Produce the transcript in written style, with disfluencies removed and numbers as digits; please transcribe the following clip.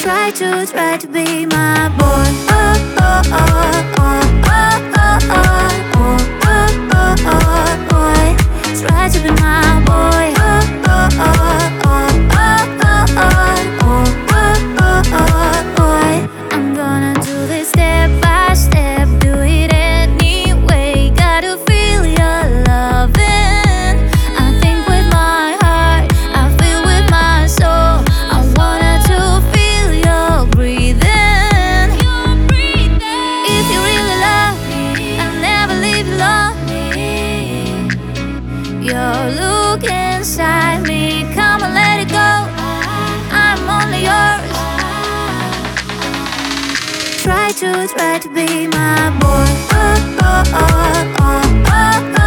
Try to be my boy. Oh, oh, oh, oh, oh, oh, oh, oh, oh, oh, boy. Try to be my boy. Oh, oh, oh, oh, oh, oh, oh, oh, oh, oh, boy. I'm gonna do this step by step, do it anyway. Gotta feel your loving. I think with my heart, I feel with my soul. I wanna to feel your breathing. If you really love me, I'll never leave you lonely. Your look inside me, come and let it go. I'm only yours. Try to be my boy. Oh, oh, oh, oh, oh, oh.